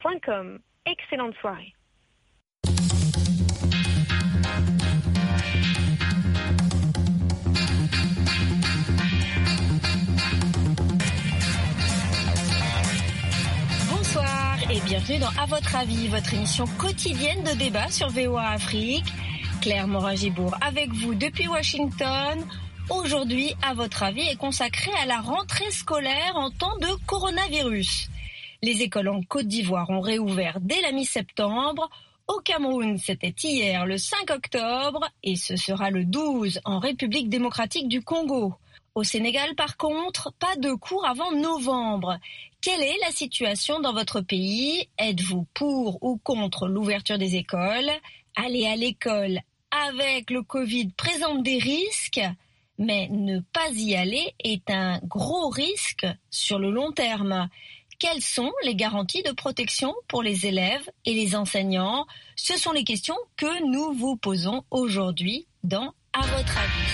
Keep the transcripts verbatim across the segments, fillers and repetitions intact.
point com. Excellente soirée. Bonsoir et bienvenue dans À votre avis, votre émission quotidienne de débat sur V O A Afrique. Claire Morin-Gibourg avec vous depuis Washington. Aujourd'hui, À votre avis est consacré à la rentrée scolaire en temps de coronavirus. Les écoles en Côte d'Ivoire ont réouvert dès la mi-septembre. Au Cameroun, c'était hier le cinq octobre et ce sera le douze en République démocratique du Congo. Au Sénégal, par contre, pas de cours avant novembre. Quelle est la situation dans votre pays ? Êtes-vous pour ou contre l'ouverture des écoles ? Aller à l'école avec le Covid présente des risques, mais ne pas y aller est un gros risque sur le long terme. Quelles sont les garanties de protection pour les élèves et les enseignants ? Ce sont les questions que nous vous posons aujourd'hui dans À votre avis.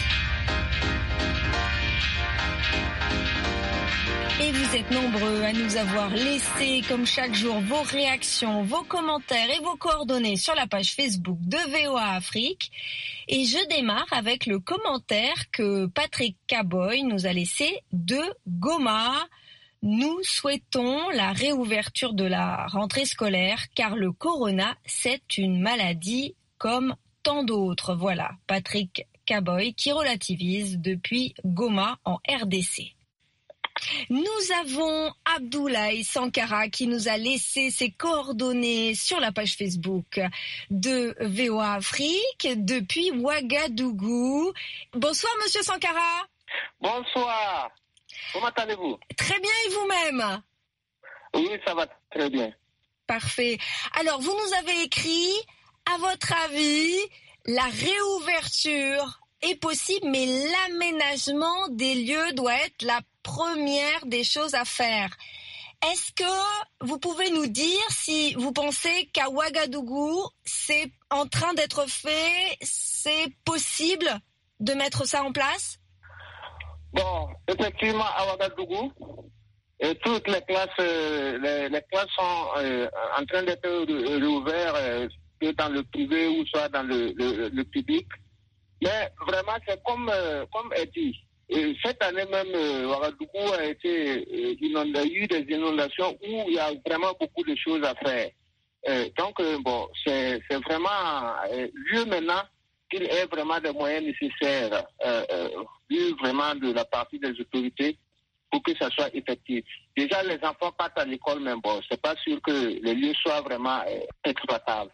Et vous êtes nombreux à nous avoir laissé, comme chaque jour, vos réactions, vos commentaires et vos coordonnées sur la page Facebook de V O A Afrique. Et je démarre avec le commentaire que Patrick Caboy nous a laissé de Goma. Nous souhaitons la réouverture de la rentrée scolaire car le corona, c'est une maladie comme tant d'autres. Voilà, Patrick Caboy qui relativise depuis Goma en R D C. Nous avons Abdoulaye Sankara qui nous a laissé ses coordonnées sur la page Facebook de V O A Afrique depuis Ouagadougou. Bonsoir Monsieur Sankara. Bonsoir. Comment allez-vous ? Très bien et vous-même ? Oui, ça va très bien. Parfait. Alors, vous nous avez écrit, à votre avis, la réouverture est possible, mais l'aménagement des lieux doit être la première des choses à faire. Est-ce que vous pouvez nous dire si vous pensez qu'à Ouagadougou, c'est en train d'être fait, c'est possible de mettre ça en place ? Bon, effectivement, à Ouagadougou, et toutes les classes, euh, les, les classes sont euh, en train d'être réouvertes, euh, soit dans le privé ou soit dans le, le, le public. Mais vraiment, c'est comme, euh, comme est dit. Et cette année même, euh, Ouagadougou a été euh, inondé, il y a eu des inondations où il y a vraiment beaucoup de choses à faire. Euh, donc, euh, bon, c'est, c'est vraiment euh, lieu maintenant qu'il ait vraiment des moyens nécessaires, euh, euh, vu vraiment de la partie des autorités, pour que ça soit effectif. Déjà, les enfants partent à l'école, mais bon, c'est pas sûr que les lieux soient vraiment euh, exploitables.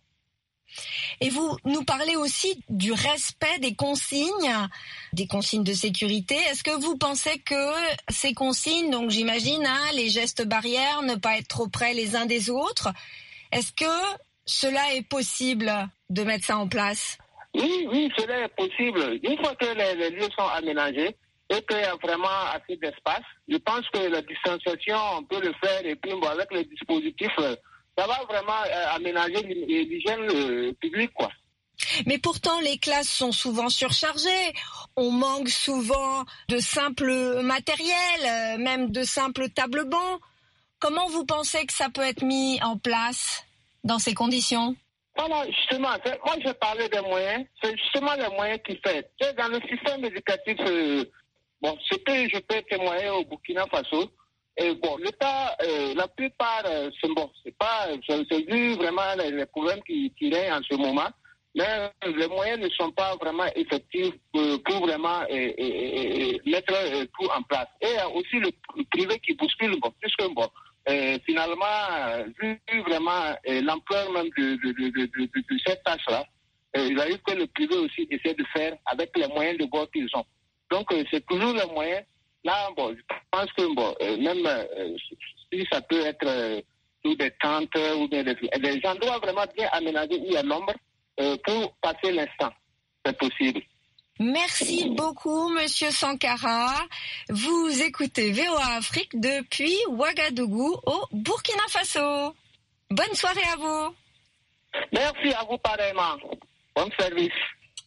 Et vous nous parlez aussi du respect des consignes, des consignes de sécurité. Est-ce que vous pensez que ces consignes, donc j'imagine, hein, les gestes barrières, ne pas être trop près les uns des autres, est-ce que cela est possible de mettre ça en place ? Oui, oui, cela est possible. Une fois que les, les lieux sont aménagés et qu'il y a vraiment assez d'espace, je pense que la distanciation, on peut le faire et puis bon, avec les dispositifs, ça va vraiment euh, aménager l'hygiène euh, publique, quoi. Mais pourtant, les classes sont souvent surchargées. On manque souvent de simples matériels, même de simples tables bancs. Comment vous pensez que ça peut être mis en place dans ces conditions ? Voilà, justement, moi je parlais des moyens, c'est justement les moyens qui fait. Dans le système éducatif, euh, bon, ce que je peux témoigner au Burkina Faso, et bon, l'État, euh, la plupart, euh, c'est bon, c'est pas, j'ai vu vraiment les, les problèmes qui tiraient en ce moment, mais les moyens ne sont pas vraiment effectifs euh, pour vraiment euh, euh, mettre euh, tout en place. Et il y a aussi le, le privé qui bouscule, bon, puisque bon, Euh, finalement, euh, vu vraiment euh, l'ampleur même de, de, de, de, de, de cette tâche-là, euh, il arrive que le privé aussi essaie de faire avec les moyens de bord qu'ils ont. Donc, euh, c'est toujours les moyens. Là, bon, je pense que bon, euh, même euh, si ça peut être euh, sous des tentes ou des, des endroits vraiment bien aménagés où il y a l'ombre, euh, pour passer l'instant, c'est possible. Merci beaucoup, Monsieur Sankara. Vous écoutez V O A Afrique depuis Ouagadougou au Burkina Faso. Bonne soirée à vous. Merci à vous pareillement. Bon service.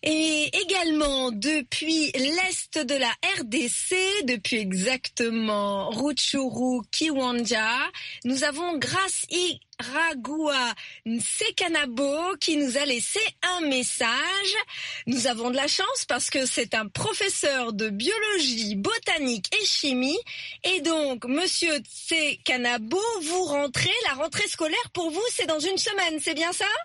Et également depuis l'est de la R D C, depuis exactement Rutshuru Kiwanja, nous avons Grace Iragua Nsekanabo qui nous a laissé un message. Nous avons de la chance parce que c'est un professeur de biologie, botanique et chimie. Et donc, monsieur Nsekanabo, vous rentrez, la rentrée scolaire pour vous, c'est dans une semaine, c'est bien ça?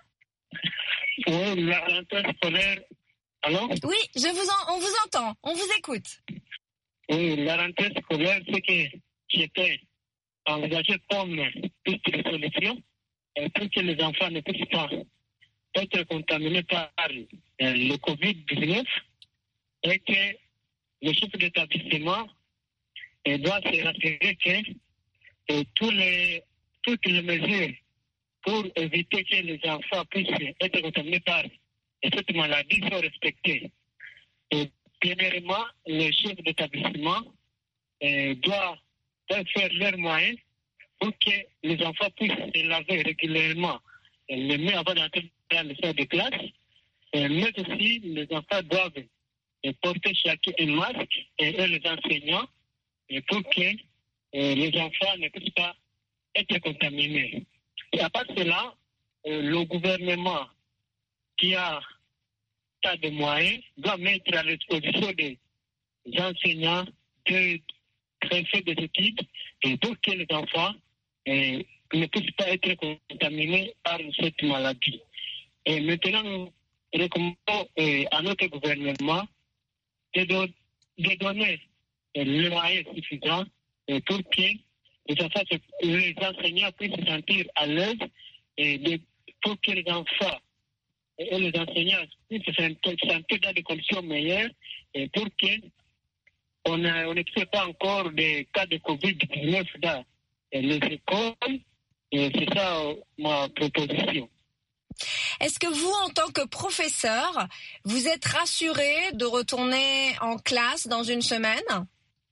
Oui, la rentrée scolaire. Alors? Oui, je vous en, on vous entend, on vous écoute. Oui, la rentrée scolaire, c'est que j'étais engagé comme piste de solution pour que les enfants ne puissent pas être contaminés par le covid dix-neuf et que le chef d'établissement doit se rassurer que tous les, toutes les mesures pour éviter que les enfants puissent être contaminés par cette maladie sont respectées. Et premièrement, le chef d'établissement euh, doit, doit faire leurs moyens pour que les enfants puissent se laver régulièrement les mains avant d'entrer dans le salle de classe. Euh, mais aussi, les enfants doivent euh, porter chacun un masque et eux, les enseignants, et pour que euh, les enfants ne puissent pas être contaminés. Et à part cela, euh, le gouvernement qui a tas de moyens doit mettre à l'exposition des enseignants de préfets des études et pour que les enfants eh, ne puissent pas être contaminés par cette maladie. Et maintenant, nous recommandons eh, à notre gouvernement de, do- de donner eh, les moyens suffisants eh, pour que les, enfants, les enseignants puissent se sentir à l'aise et de, pour que les enfants et les enseignants puissent se sentir dans des conditions meilleures et pour qu'on ne trouve pas encore des cas de covid dix-neuf dans les écoles. Et c'est ça ma proposition. Est-ce que vous, en tant que professeur, vous êtes rassuré de retourner en classe dans une semaine?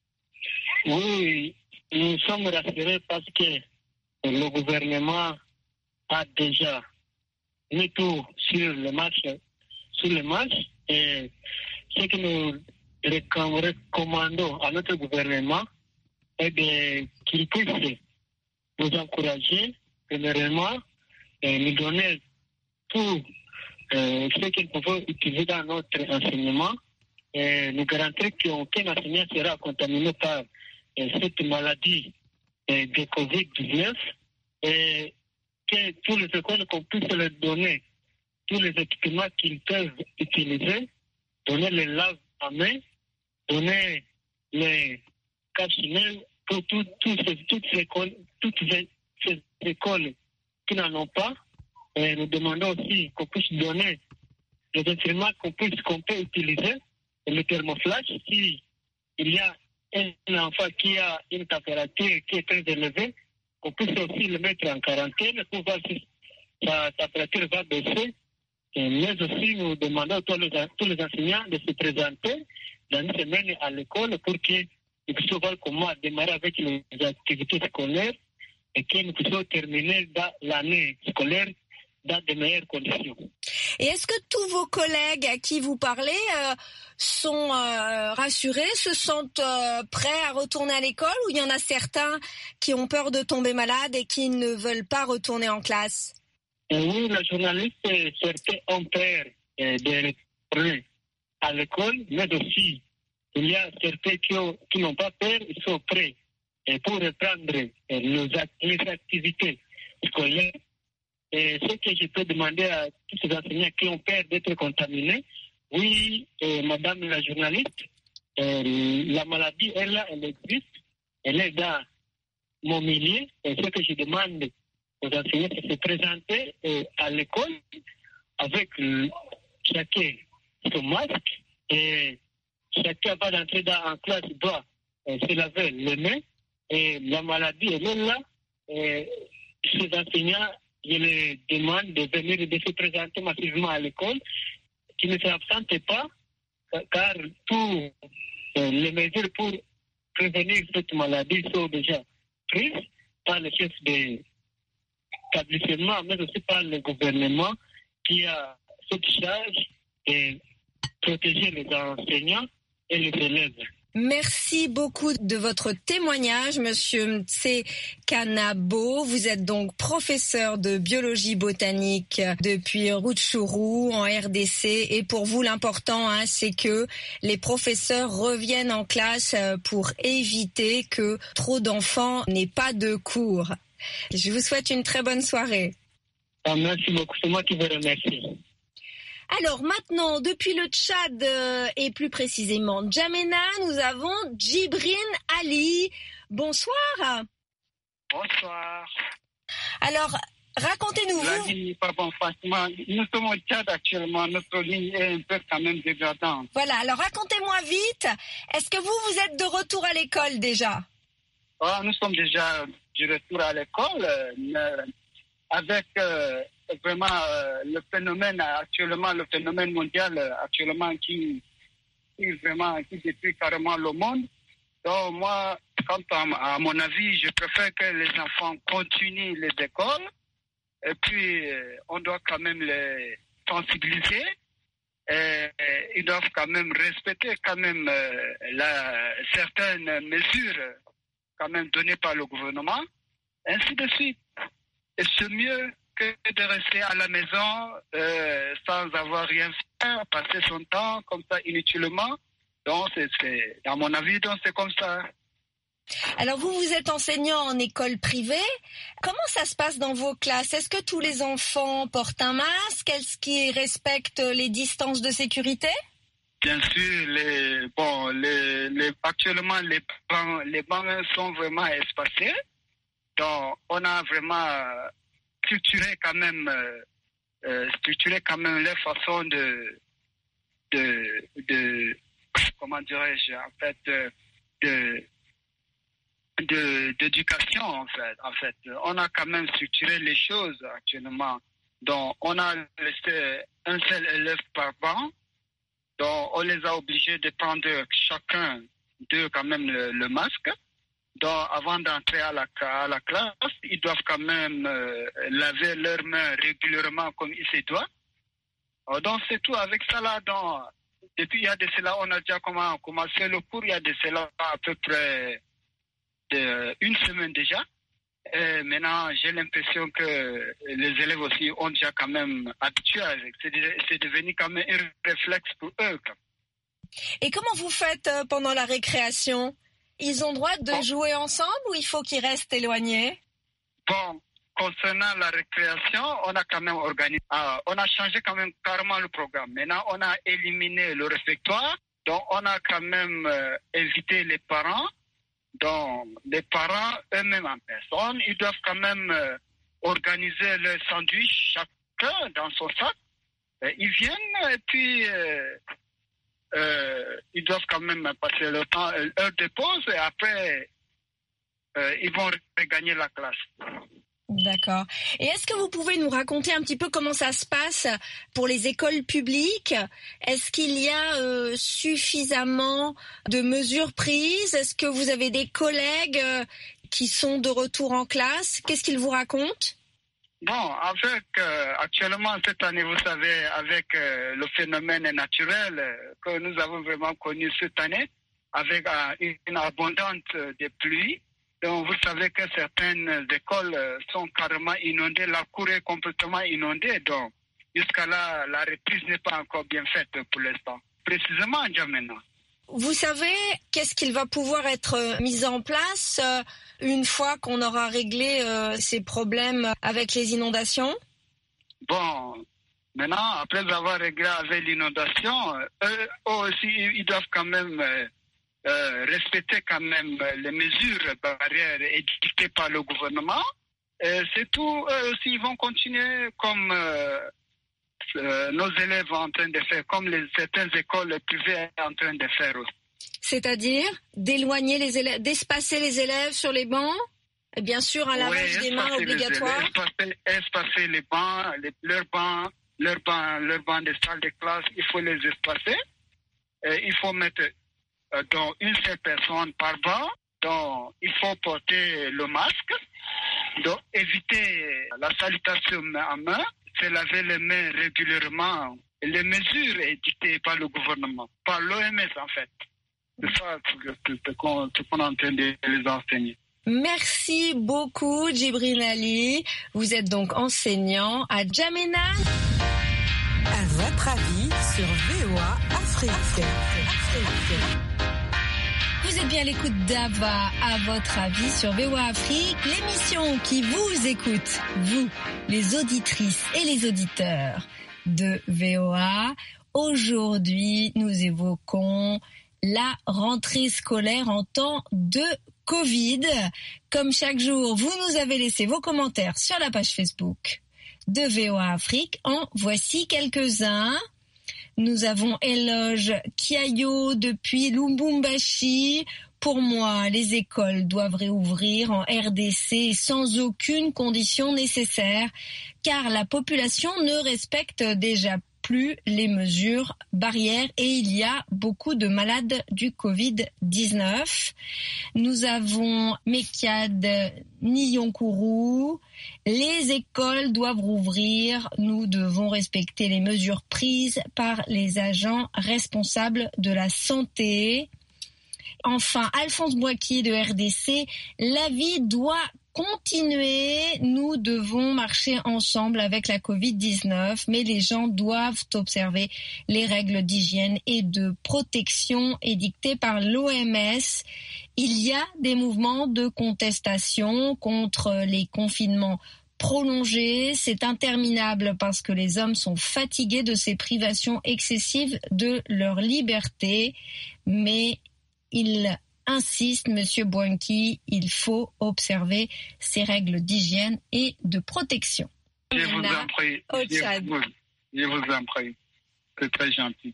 Oui, nous sommes rassurés parce que le gouvernement a déjà mis tout sur le match, sur le match, et ce que nous recommandons à notre gouvernement est de, qu'il puisse nous encourager, premièrement, et nous donner tout euh, ce que nous pouvons utiliser dans notre enseignement, et nous garantir qu'aucun enseignant sera contaminé par euh, cette maladie euh, de covid dix-neuf, et que tous les écoles qu'on puisse leur donner tous les équipements qu'ils peuvent utiliser, donner les laves à main, donner les cache-nez pour tout, tout ces, toutes, ces écoles, toutes ces, ces écoles qui n'en ont pas. Et nous demandons aussi qu'on puisse donner les instruments qu'on puisse qu'on peut utiliser, et le thermoflash, si il y a un enfant qui a une température qui est très élevée, qu'on puisse aussi le mettre en quarantaine pour voir si sa température va baisser. Et mais aussi, nous demandons à tous les, tous les enseignants de se présenter dans une semaine à l'école pour qu'ils puissent voir comment démarrer avec les activités scolaires et que nous puissions terminer dans l'année scolaire dans de meilleures conditions. Et est-ce que tous vos collègues à qui vous parlez euh, sont euh, rassurés, se sentent euh, prêts à retourner à l'école, ou il y en a certains qui ont peur de tomber malades et qui ne veulent pas retourner en classe? Et oui, les journalistes, certains ont peur euh, de retourner à l'école, mais aussi il y a certains qui, ont, qui n'ont pas peur, ils sont prêts et pour reprendre euh, les, les activités scolaires. Et ce que je peux demander à tous ces enseignants qui ont peur d'être contaminés, oui, euh, madame la journaliste, euh, la maladie est là, elle existe, elle est dans mon milieu, et ce que je demande aux enseignants, c'est de se présenter euh, à l'école avec euh, chacun son masque, et chacun va d'entrer dans en classe doit euh, se laver les mains, et la maladie elle est là, et ces enseignants, je les demande de venir et de se présenter massivement à l'école, qui ne s'absentent pas, car toutes les mesures pour prévenir cette maladie sont déjà prises par le chef d'établissement, mais aussi par le gouvernement qui a cette charge et protéger les enseignants et les élèves. Merci beaucoup de votre témoignage, Monsieur Mtse Kanabo. Vous êtes donc professeur de biologie botanique depuis Rutshuru en R D C. Et pour vous, l'important, hein, c'est que les professeurs reviennent en classe pour éviter que trop d'enfants n'aient pas de cours. Je vous souhaite une très bonne soirée. Ah, merci beaucoup. C'est moi qui vous remercie. Alors maintenant, depuis le Tchad euh, et plus précisément N'Djamena, nous avons Djibrine Ali. Bonsoir. Bonsoir. Alors, racontez-nous. La Vous... ligne n'est pas bon, franchement. Nous sommes au Tchad actuellement. Notre ligne est un peu quand même dégradante. Voilà, alors racontez-moi vite. Est-ce que vous, vous êtes de retour à l'école déjà? Oh, nous sommes déjà de retour à l'école, mais avec... Euh, vraiment euh, le phénomène actuellement, le phénomène mondial actuellement qui, qui vraiment qui détruit carrément le monde. Donc moi, quant à, à mon avis, je préfère que les enfants continuent les écoles et puis euh, on doit quand même les sensibiliser. Et, et, ils doivent quand même respecter quand même euh, la, certaines mesures quand même données par le gouvernement, ainsi de suite. Et c'est mieux que de rester à la maison euh, sans avoir rien fait, passer son temps comme ça inutilement. Donc, c'est, c'est, à mon avis, donc c'est comme ça. Alors, vous, vous êtes enseignant en école privée. Comment ça se passe dans vos classes? Est-ce que tous les enfants portent un masque? Est-ce qu'ils respectent les distances de sécurité? Bien sûr, les, bon, les, les, actuellement, les bancs, les bancs sont vraiment espacés. Donc, on a vraiment structuré quand même, euh, structuré quand même les façons de, de, de comment dirais-je, en fait, de, de, de d'éducation, en fait. En fait, on a quand même structuré les choses actuellement. Donc, on a laissé un seul élève par banc. Donc, on les a obligés de prendre chacun d'eux quand même le, le masque. Donc, avant d'entrer à la, à la classe, ils doivent quand même euh, laver leurs mains régulièrement comme il se doit. Alors, donc, c'est tout. Avec ça, là, donc, depuis il y a de cela, on a déjà commencé le cours, il y a de cela à peu près de, une semaine déjà. Et maintenant, j'ai l'impression que les élèves aussi ont déjà quand même habitué avec. C'est, c'est devenu quand même un réflexe pour eux. Et comment vous faites pendant la récréation? Ils ont droit de bon. jouer ensemble ou il faut qu'ils restent éloignés? Bon, concernant la récréation, on a quand même organisé, euh, on a changé quand même carrément le programme. Maintenant, on a éliminé le réfectoire, donc on a quand même euh, invité les parents. Donc, les parents eux-mêmes en personne, ils doivent quand même euh, organiser le sandwich chacun dans son sac. Et ils viennent et puis euh, euh, ils doivent quand même passer le temps, l'heure de pause et après euh, ils vont regagner la classe. D'accord. Et est-ce que vous pouvez nous raconter un petit peu comment ça se passe pour les écoles publiques? Est-ce qu'il y a euh, suffisamment de mesures prises? Est-ce que vous avez des collègues euh, qui sont de retour en classe? Qu'est-ce qu'ils vous racontent? Bon, avec euh, actuellement cette année, vous savez, avec euh, le phénomène naturel euh, que nous avons vraiment connu cette année, avec euh, une, une abondance de pluie. Donc, vous savez que certaines écoles sont carrément inondées, la cour est complètement inondée. Donc, jusqu'à là, la reprise n'est pas encore bien faite pour l'instant. Précisément en N'Djamena. Vous savez, qu'est-ce qu'il va pouvoir être mis en place euh, une fois qu'on aura réglé euh, ces problèmes avec les inondations? Bon, maintenant, après avoir réglé avec l'inondation, eux aussi, ils doivent quand même... Euh, Euh, respecter quand même les mesures barrières édictées par le gouvernement. Et c'est tout. Eux aussi, ils vont continuer comme euh, euh, nos élèves sont en train de faire, comme les, certaines écoles privées sont en train de faire aussi. C'est-à-dire d'éloigner les élèves, d'espacer les élèves sur les bancs? Et bien sûr, un lavage oui, des mains obligatoire. Élèves, espacer, espacer les bancs, les, leurs bancs, leurs bancs, leurs bancs de salle de classe, il faut les espacer. Et il faut mettre donc une seule personne par banc, donc il faut porter le masque, donc éviter la salutation main à main, se laver les mains régulièrement les mesures édictées par le gouvernement, par l'O M S en fait. C'est ça ce qu'on est en train de les enseigner. Merci beaucoup, Djibril Ali. Vous êtes donc enseignant à Djamena. À votre avis sur V O A Afrique. Afrique. Vous êtes bien à l'écoute d'Ava, à votre avis sur V O A Afrique, l'émission qui vous écoute, vous, les auditrices et les auditeurs de V O A. Aujourd'hui, nous évoquons la rentrée scolaire en temps de Covid. Comme chaque jour, vous nous avez laissé vos commentaires sur la page Facebook de V O A Afrique. En voici quelques-uns. Nous avons Éloge Kiayo depuis Lubumbashi. Pour moi, les écoles doivent réouvrir en R D C sans aucune condition nécessaire, car la population ne respecte déjà plus les mesures barrières et il y a beaucoup de malades du covid dix-neuf. Nous avons Mekiad Niyonkourou. Les écoles doivent rouvrir. Nous devons respecter les mesures prises par les agents responsables de la santé. Enfin, Alphonse Boaki de R D C, la vie doit continuer. Nous devons marcher ensemble avec la covid dix-neuf, mais les gens doivent observer les règles d'hygiène et de protection édictées par l'O M S. Il y a des mouvements de contestation contre les confinements prolongés. C'est interminable parce que les hommes sont fatigués de ces privations excessives de leur liberté, mais il insiste, Monsieur Boinki, il faut observer ces règles d'hygiène et de protection. Je vous en prie. Je vous, je vous en prie. C'est très gentil.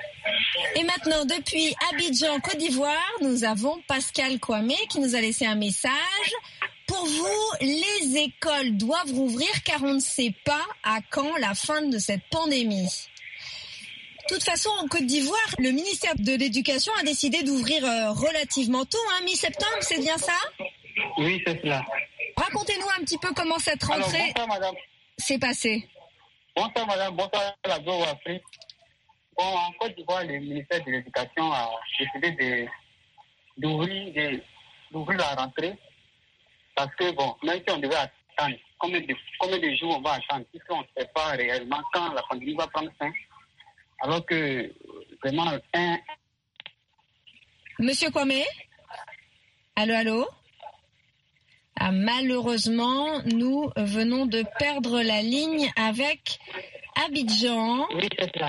Et maintenant, depuis Abidjan, Côte d'Ivoire, nous avons Pascal Kwame qui nous a laissé un message. Pour vous, les écoles doivent rouvrir car on ne sait pas à quand la fin de cette pandémie. De toute façon, en Côte d'Ivoire, le ministère de l'Éducation a décidé d'ouvrir euh, relativement tôt, hein, mi-septembre, c'est bien ça? Oui, c'est cela. Racontez-nous un petit peu comment cette rentrée Alors, bonsoir, madame. s'est passée. Bonsoir, madame. Bonsoir à la V O A Afrique. Bon, en Côte d'Ivoire, le ministère de l'Éducation a décidé de, d'ouvrir, de, d'ouvrir la rentrée parce que, bon, même si on devait attendre, combien de, combien de jours on va attendre, puisqu'on ne sait pas réellement quand la pandémie va prendre fin. Alors que, vraiment, un... Monsieur Kwame? Allô, allô? Ah, malheureusement, nous venons de perdre la ligne avec Abidjan. Oui, c'est ça.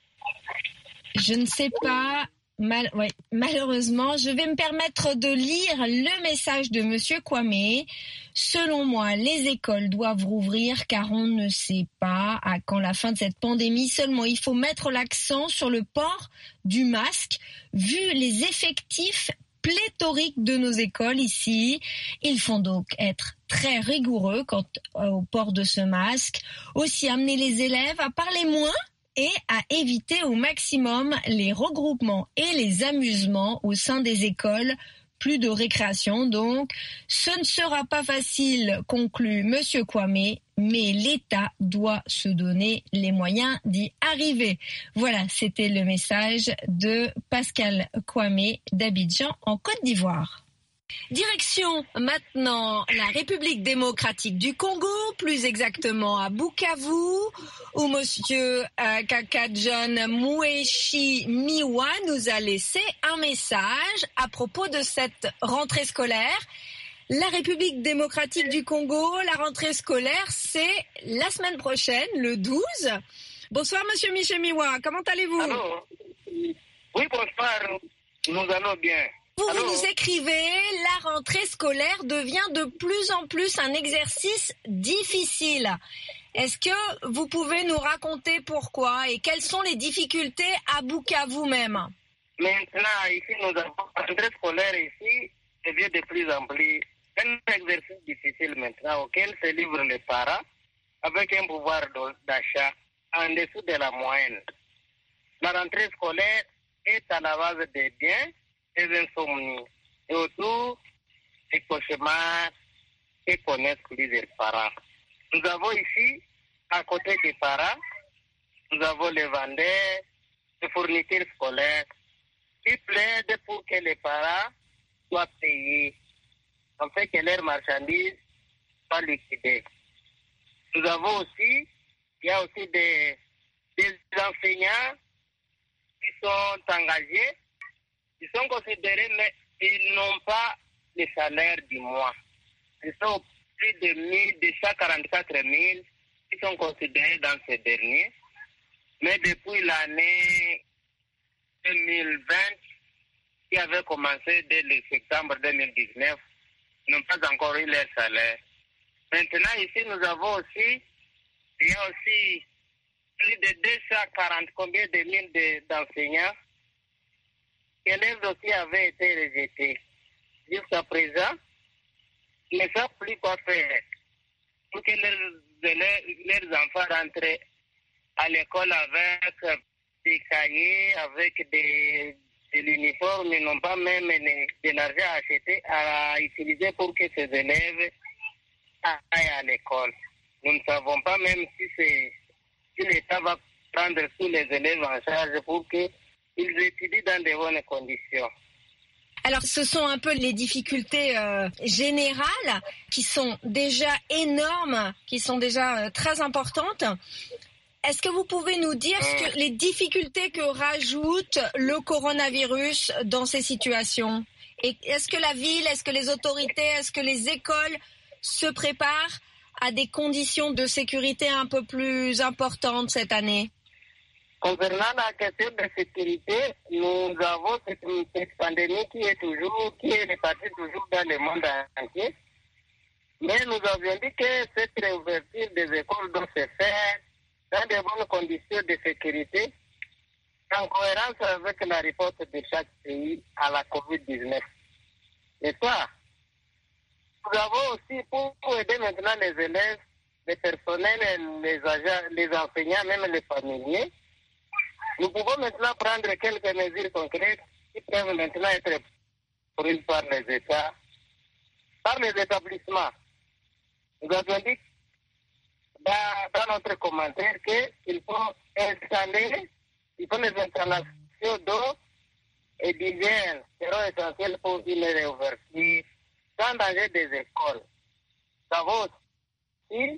Je ne sais pas... Mal, ouais, malheureusement, je vais me permettre de lire le message de Monsieur Kwame. Selon moi, les écoles doivent rouvrir car on ne sait pas à quand la fin de cette pandémie. Seulement, il faut mettre l'accent sur le port du masque. Vu les effectifs pléthoriques de nos écoles ici, ils font donc être très rigoureux quant au port de ce masque. Aussi, amener les élèves à parler moins et à éviter au maximum les regroupements et les amusements au sein des écoles. Plus de récréation donc. Ce ne sera pas facile, conclut Monsieur Kwame, mais l'État doit se donner les moyens d'y arriver. Voilà, c'était le message de Pascal Kwame d'Abidjan en Côte d'Ivoire. Direction maintenant la République démocratique du Congo, plus exactement à Bukavu, où Monsieur euh, Kaka John Moueshi Miwa nous a laissé un message à propos de cette rentrée scolaire. La République démocratique du Congo, la rentrée scolaire, c'est la semaine prochaine, le douze. Bonsoir Monsieur Miché Miwa, comment allez-vous? Allô? Oui, bonsoir, nous allons bien. Vous, Alors, vous nous écrivez, la rentrée scolaire devient de plus en plus un exercice difficile. Est-ce que vous pouvez nous raconter pourquoi et quelles sont les difficultés à Bukavu même? Maintenant, ici, nous avons la rentrée scolaire ici, devient de plus en plus un exercice difficile maintenant auquel se livrent les parents avec un pouvoir d'achat en dessous de la moyenne. La rentrée scolaire est à la base des biens, des insomnies et autour des cauchemars que connaissent plusieurs parents. Nous avons ici, à côté des parents, nous avons les vendeurs de fournitures scolaires qui plaident pour que les parents soient payés, en fait que leurs marchandises soient liquidées. Nous avons aussi, il y a aussi des, des enseignants qui sont engagés, qui sont considérés, mais ils n'ont pas le salaire du mois. Ils sont plus de deux cent quarante-quatre mille qui sont considérés dans ces derniers. Mais depuis l'année deux mille vingt, qui avait commencé dès le septembre deux mille dix-neuf, n'ont pas encore eu leur salaire. Maintenant, ici, nous avons aussi, il y a aussi plus de deux cent quarante combien de mille de, d'enseignants qui élèves aussi avaient été rejetés. Jusqu'à présent, ils ne savent plus quoi faire pour que leurs, leurs, leurs enfants rentrent à l'école avec des cahiers, avec des, de l'uniforme, ils n'ont pas même de l'argent à acheter, à utiliser pour que ces élèves aillent à l'école. Nous ne savons pas même si, c'est, si l'État va prendre tous les élèves en charge pour qu'ils étudient dans de bonnes conditions. Alors, ce sont un peu les difficultés euh, générales qui sont déjà énormes, qui sont déjà euh, très importantes. Est-ce que vous pouvez nous dire ce que, les difficultés que rajoute le coronavirus dans ces situations? Et est-ce que la ville, est-ce que les autorités, est-ce que les écoles se préparent à des conditions de sécurité un peu plus importantes cette année? Concernant la question de sécurité, nous avons cette, cette pandémie qui est toujours, qui est répartie toujours dans le monde entier. Mais nous avions dit que cette réouverture des écoles doit se faire dans de bonnes conditions de sécurité, en cohérence avec la réponse de chaque pays à la covid dix-neuf. Et ça, nous avons aussi, pour, pour aider maintenant les élèves, les personnels, les agents, les enseignants, même les familiers, nous pouvons maintenant prendre quelques mesures concrètes qui peuvent maintenant être prises par les États, par les établissements. Nous avons dit dans, dans notre commentaire qu'il faut installer, il faut les installations d'eau et d'hygiène seront essentielles pour une réouverture sans danger des écoles. Nous avons aussi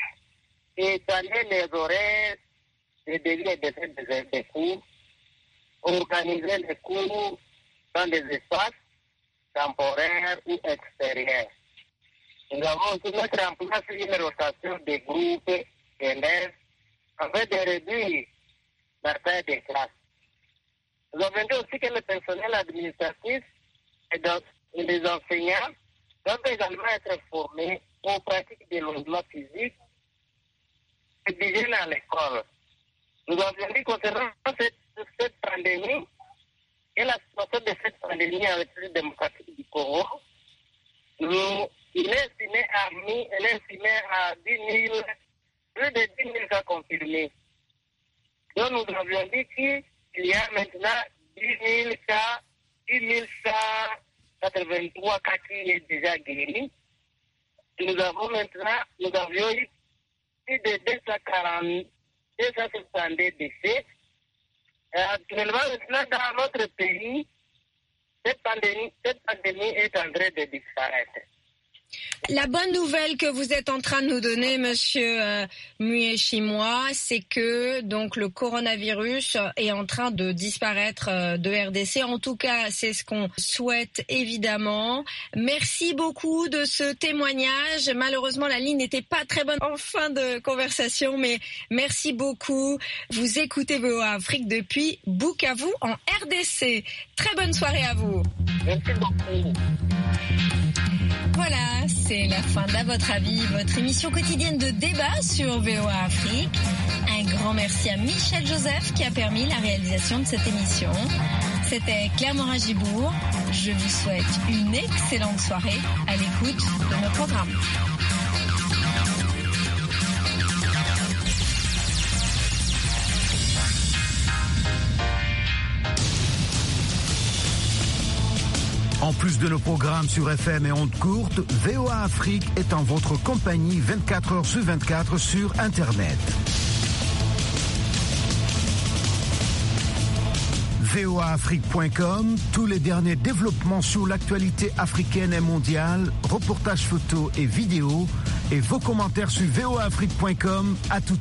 étaler les horaires de début et de fin des, des cours, organiser les cours dans des espaces temporaires ou extérieurs. Nous avons aussi mettre en place une rotation des groupes d'élèves afin de réduire la taille des classes. Nous avons dit aussi que le personnel administratif et, donc, et les enseignants doivent également être formés aux pratiques de logement physique et d'hygiène à l'école. Nous avons dit concernant cette, cette pandémie et la situation de cette pandémie avec la République démocratique du Congo, nous, il est estimé à, il est estimé à dix mille, plus de dix mille cas confirmés. Donc nous avions dit qu'il y a maintenant dix mille cas, dix mille cent quatre-vingt-trois cas qui est déjà guéri. Et nous avons maintenant, nous avions eu plus de deux cent quarante, deux cent soixante-deux décès. Et actuellement, maintenant, dans notre pays, cette pandémie, cette pandémie est en train de disparaître. La bonne nouvelle que vous êtes en train de nous donner, Monsieur euh, Muyeshimwa, c'est que donc le coronavirus est en train de disparaître euh, de R D C. En tout cas, c'est ce qu'on souhaite évidemment. Merci beaucoup de ce témoignage. Malheureusement, la ligne n'était pas très bonne en fin de conversation, mais merci beaucoup. Vous écoutez V O A Afrique depuis Bukavu en R D C. Très bonne soirée à vous. Merci beaucoup. Voilà, c'est la fin d'À votre avis, votre émission quotidienne de débat sur V O A Afrique. Un grand merci à Michel Joseph qui a permis la réalisation de cette émission. C'était Claire Morin-Gibourg. Je vous souhaite une excellente soirée à l'écoute de nos programmes. En plus de nos programmes sur F M et ondes courtes, V O A Afrique est en votre compagnie vingt-quatre heures sur vingt-quatre sur Internet. V O A Afrique point com, tous les derniers développements sur l'actualité africaine et mondiale, reportages photos et vidéos, et vos commentaires sur V O A Afrique point com. À tout de suite.